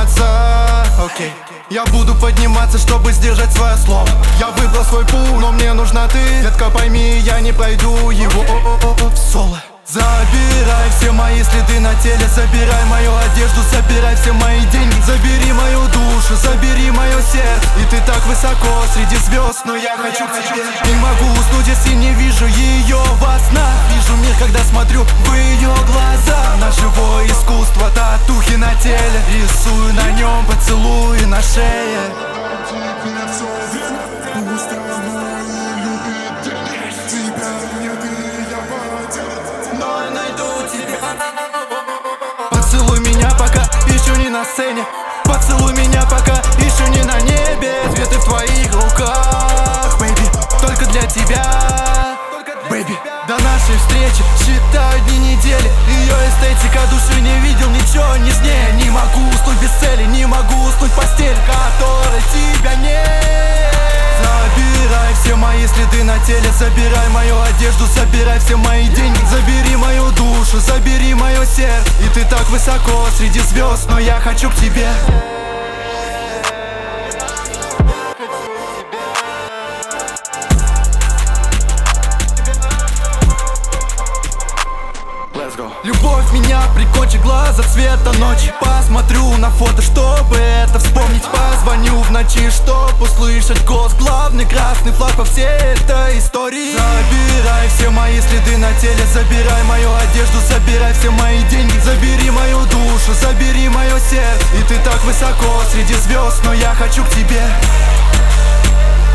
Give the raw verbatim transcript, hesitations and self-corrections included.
подниматься, окей. Я буду подниматься, чтобы сдержать свое слово. Я выбрал свой путь, но мне нужна ты. Детка, пойми, я не пройду его в соло. Забирай все мои следы на теле, забирай мою одежду, забирай все мои деньги, забери мою душу, забери мое сердце. И ты так высоко среди звезд, но я хочу к тебе. Не могу уснуть, если не вижу ее во снах. Вижу мир, когда смотрю в ее глаза. На живое искусство, татухи на теле, рисую на нем поцелуи на шее. Поцелуй меня, пока еще не на сцене. Поцелуй меня, пока еще не на небе. Цветы в твоих руках, бэйби, только для тебя, бэйби. До нашей встречи считаю дни недели. Ее эстетика души не видел, ничего не с ней. Не могу уснуть без цели, не могу уснуть в постель, которой тебя нет. Забирай все мои следы на теле, забирай мою одежду, забирай все мои деньги, забери мою душу, забери мое сердце. И ты так высоко среди звезд, но я хочу к тебе. Любовь меня прикончит, глаза цвета ночи. Посмотрю на фото, чтобы это вспомнить. Позвоню в ночи, чтоб услышать голос. Главный красный флаг по всей этой истории. Забирай все мои следы на теле, забирай мою одежду, забирай все мои деньги, забери мою душу, забери мое сердце. И ты так высоко среди звезд, но я хочу к тебе.